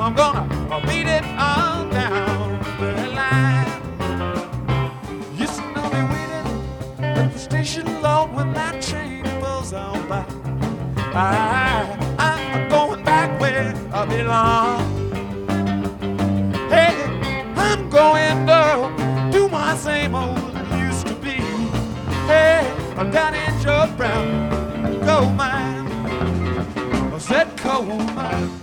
I'm gonna beat it on down the line. Yes, and I'll be waiting at the station, Lord, when that train pulls on by. I'm going back where I belong. Hey, I'm going to do my same old used to be. Hey, down in George Brown, gold mine. I said coal mine.